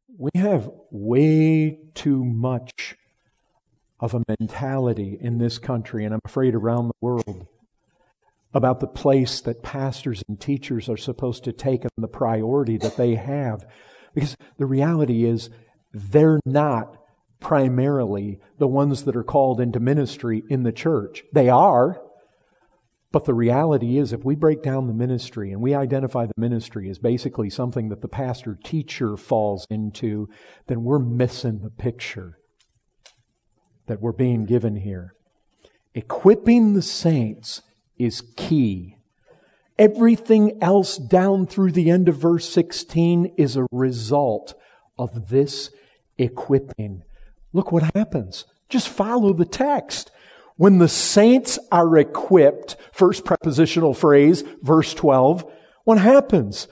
We have way too much of a mentality in this country, and I'm afraid around the world, about the place that pastors and teachers are supposed to take and the priority that they have. Because the reality is, they're not primarily the ones that are called into ministry in the church. They are, but the reality is, if we break down the ministry and we identify the ministry as basically something that the pastor-teacher falls into, then we're missing the picture that we're being given here. Equipping the saints is key. Everything else down through the end of verse 16 is a result of this equipping. Look what happens. Just follow the text. When the saints are equipped, first prepositional phrase, verse 12, what happens?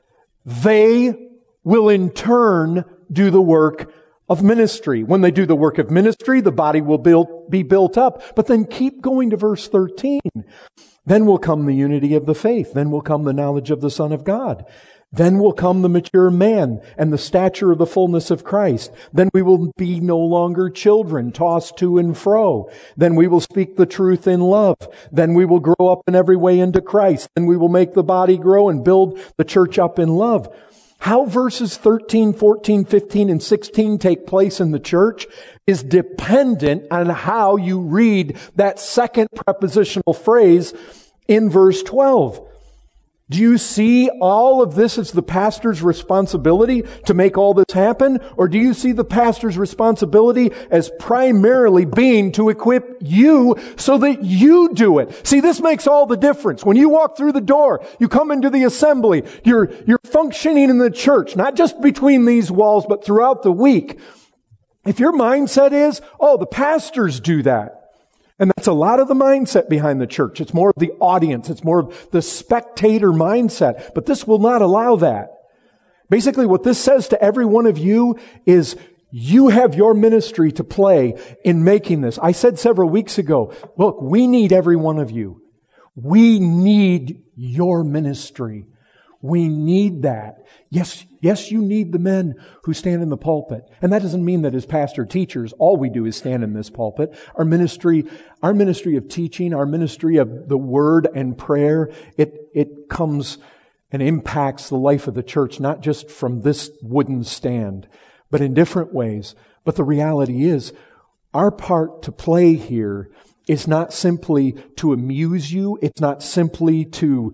They will in turn do the work of ministry. When they do the work of ministry, the body will be built up. But then keep going to verse 13. Then will come the unity of the faith. Then will come the knowledge of the Son of God. Then will come the mature man and the stature of the fullness of Christ. Then we will be no longer children, tossed to and fro. Then we will speak the truth in love. Then we will grow up in every way into Christ. Then we will make the body grow and build the church up in love. How verses 13, 14, 15, and 16 take place in the church is dependent on how you read that second prepositional phrase in verse 12. Do you see all of this as the pastor's responsibility to make all this happen? Or do you see the pastor's responsibility as primarily being to equip you so that you do it? See, this makes all the difference. When you walk through the door, you come into the assembly, you're functioning in the church, not just between these walls, but throughout the week. If your mindset is, oh, the pastors do that. And that's a lot of the mindset behind the church. It's more of the audience. It's more of the spectator mindset. But this will not allow that. Basically, what this says to every one of you is you have your ministry to play in making this. I said several weeks ago, look, we need every one of you. We need your ministry. We need that. Yes, you need the men who stand in the pulpit. And that doesn't mean that as pastor teachers, all we do is stand in this pulpit. Our ministry of teaching, our ministry of the word and prayer, it comes and impacts the life of the church, not just from this wooden stand, but in different ways. But the reality is, our part to play here is not simply to amuse you. It's not simply to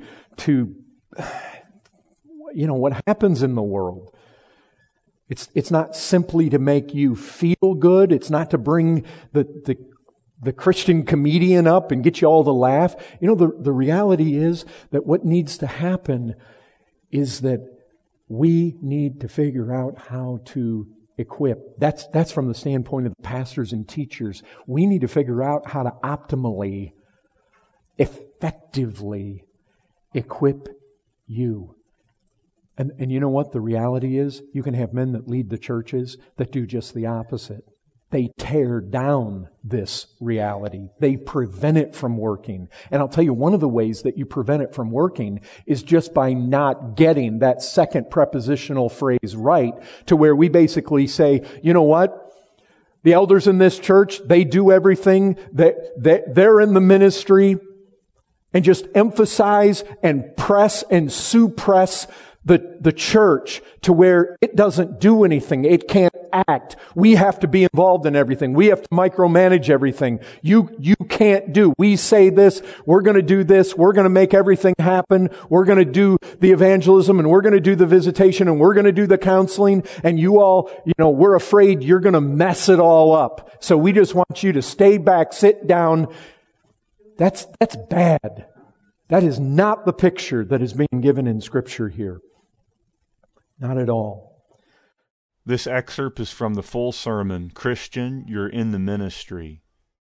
what happens in the world. It's not simply to make you feel good. It's not to bring the Christian comedian up and get you all to laugh. The reality is that what needs to happen is that we need to figure out how to equip. That's from the standpoint of the pastors and teachers. We need to figure out how to optimally, effectively equip you. And you know what the reality is? You can have men that lead the churches that do just the opposite. They tear down this reality. They prevent it from working. And I'll tell you, one of the ways that you prevent it from working is just by not getting that second prepositional phrase right, to where we basically say, you know what? The elders in this church, they do everything. They're in the ministry, and just emphasize and press and suppress the church to where it doesn't do anything. It can't act. We have to be involved in everything. We have to micromanage everything. You can't do. We say this. We're going to do this. We're going to make everything happen. We're going to do the evangelism, and we're going to do the visitation, and we're going to do the counseling. And you all, we're afraid you're going to mess it all up. So we just want you to stay back, sit down. That's bad. That is not the picture that is being given in Scripture here. Not at all. This excerpt is from the full sermon, Christian, You're in the Ministry.